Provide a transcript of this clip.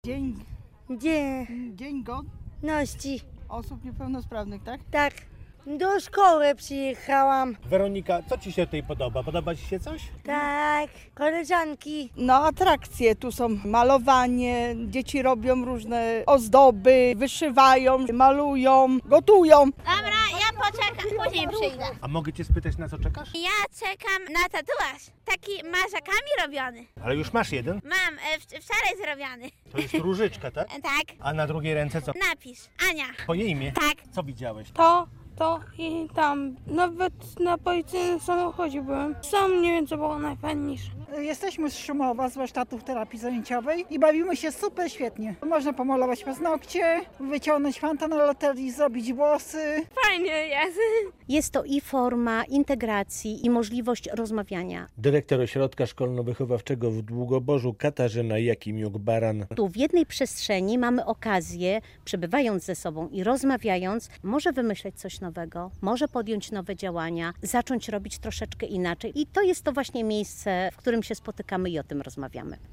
Dzień, dzień godności. osób niepełnosprawnych, tak? Tak. Do szkoły przyjechałam. Weronika, co Ci się tutaj podoba? Podoba Ci się coś? Tak. Koleżanki. No atrakcje, tu są malowanie, dzieci robią różne ozdoby, wyszywają, malują, gotują. Dobra, ja poczekam, później przyjdę. A mogę Cię spytać, na co czekasz? Ja czekam na tatuaż, taki marzakami robiony. Ale już masz jeden. Mam, wczoraj zrobiony. To jest różyczka, tak? Tak, A na drugiej ręce co? napisz, Ania. Twoje imię? Tak. Co widziałeś? To i tam. Nawet na policyjnym samochodzie byłem. Sam nie wiem, co było najfajniejsze. Jesteśmy z Szumowa, z warsztatów terapii zajęciowej i bawimy się super świetnie. Można pomalować paznokcie, wyciągnąć fanta na loterii, zrobić włosy. Fajnie jest. Jest to i forma integracji, i możliwość rozmawiania. Dyrektor Ośrodka Szkolno-Wychowawczego w Długoborzu Katarzyna Jakimiuk-Baran. Tu w jednej przestrzeni mamy okazję, przebywając ze sobą i rozmawiając, może wymyśleć coś nowego, może podjąć nowe działania, zacząć robić troszeczkę inaczej. I to jest to właśnie miejsce, w którym się spotykamy i o tym rozmawiamy.